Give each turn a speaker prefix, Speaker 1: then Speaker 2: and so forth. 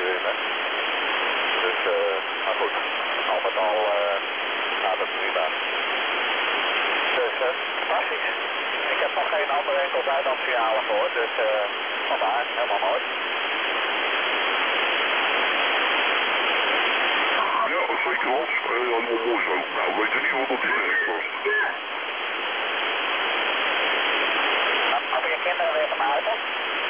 Speaker 1: erin, hè. Dus, maar goed, al met al gaat het prima. Dus, fantastisch. Ik heb nog geen andere enkel buitenlandsignalen gehoord, dus vandaar, helemaal mooi.
Speaker 2: Ja, zeker wel. Helemaal mooi zo. Nou, weet je niet wat dat direct was.
Speaker 1: Hebben je kinderen weer van huis?